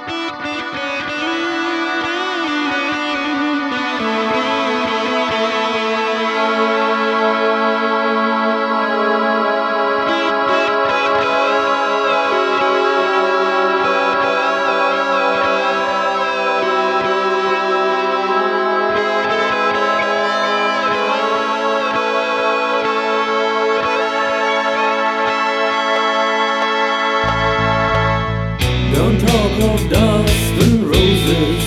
Don't talk of dust and roses,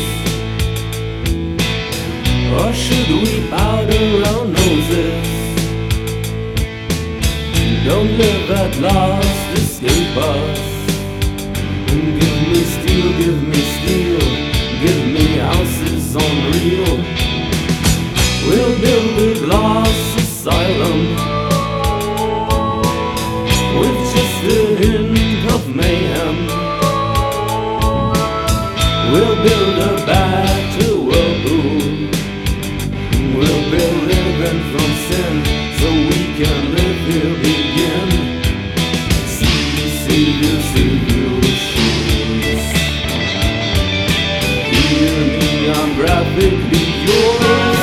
or should we powder our noses? Don't live at last, escape us. Give me steel, give me steel, give me houses on real. We'll build a glass asylum with just a hint of mayhem. We'll build a better whirlpool. We'll build heaven from sin, so we can live here begin. Savior, Savior, shoes. Hear me, I'm graphically yours.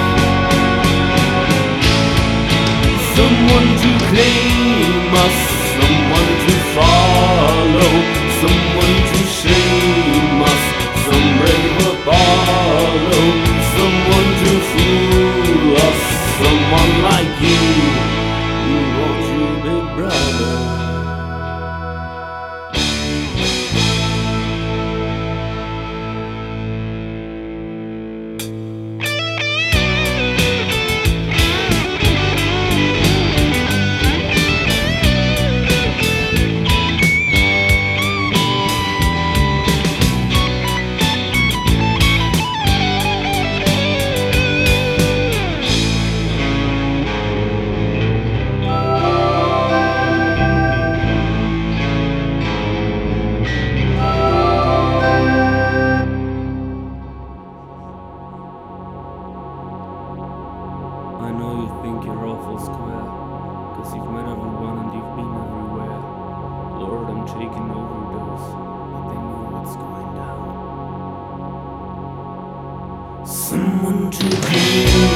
Someone to claim us, someone to follow, someone to shame us, some brave Apollo, someone to fool us, someone like you who wants you, big brother. I know you think you're awful square, 'cause you've met everyone and you've been everywhere. Lord, I'm taking overdose, but they know what's going down. Someone to clean